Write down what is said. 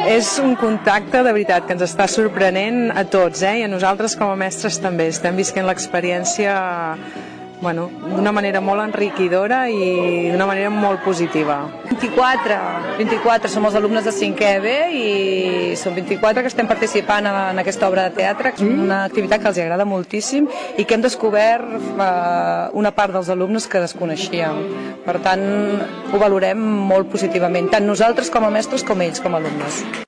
És un contacte de veritat que ens està sorprenent a tots, i a nosaltres com a mestres també. Estem visquent l'experiència d'una manera molt enriquidora i d'una manera molt positiva. 24 som els alumnes de 5è B i som 24 que estem participant en aquesta obra de teatre. És una activitat que els agrada moltíssim i que hem descobert una part dels alumnes que desconeixíem. Per tant, ho valorem molt positivament, tant nosaltres com a mestres com ells com a alumnes.